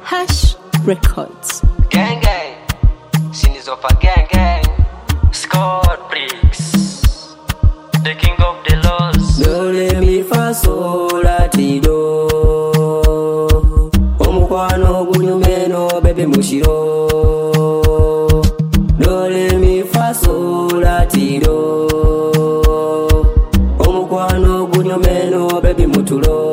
Hash Records. Gang gang, Sini's of a gang gang. Scott Briggs, the king of the laws. Do re mi fa sol la ti do. Omukwano gunyumeno bebe mushiro. Do re mi fa sol la ti do. Omukwano gunyumeno bebe mutulo.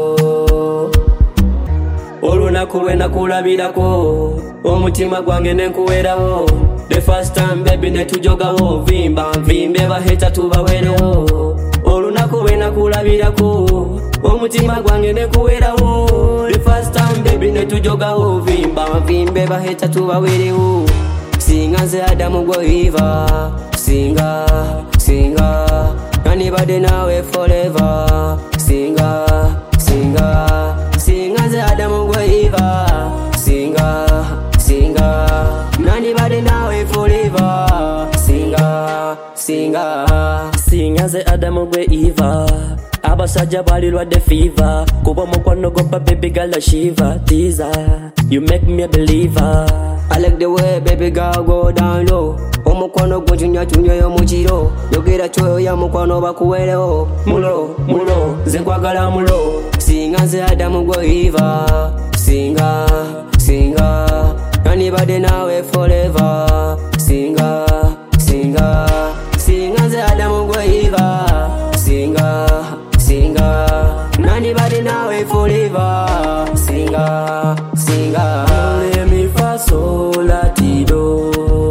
Olunaku lwe nakulabirako omutima gwange nenkuwerawo. The first time baby netujogawo vimba nvimbe baheta tubawerewo. Olunaku lwe nakulabirako omutima gwange nenkuwerawo. The first time baby netujogawo vimba nvimbe baheta tubawerewo. Singa nze Adamu gwoiva singa singa nanibade nawe forever singa singa singa nze Adamu gwoiva singa singa nanibade nawe forever singa singa singa nze Adamu gwoiva abasajja balirwadde fever kuba omukwano gwa baby girl shiva teaser you make me a believer. I like the way baby girl go down low. Omukwano gunjunya tunya yo mukiro yogera choyo ya mukwano bakuwerewo mulo mulo nze nkwagala mulo singa nze Adamu gwoiva singa singa nanibade nawe forever singa singa singa nze Adamu gwoiva singa singa nanibade nawe forever singa singa le mi fa sol la ti do.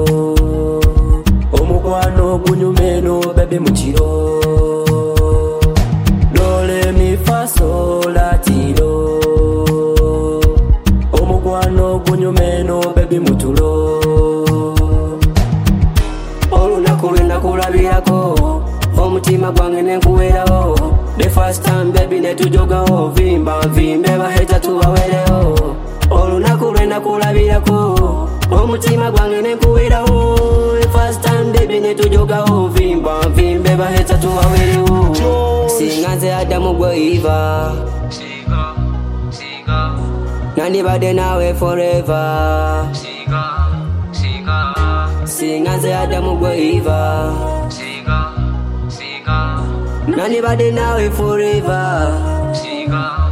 Omukwano gunyumeno bebe muchiro. Do le mi fa sol la ti do. Omukwano gunyumeno bebe mutulo. Olunaku lwe nakulabirako omutima gwange nenkuwerawo. The first time baby netujogawo vimba nvimbe baheta tubawerewo. Olunaku lwe nakulabirako omutima gwange nenkuwerawo. The first time baby netujogawo vimba nvimbe baheta tubawerewo. Singa nze Adamu gwoiva Siga, siga, nanibade nawe forever siga, siga, singa nze Adamu gwoiva siga, siga, nanibade nawe forever siga.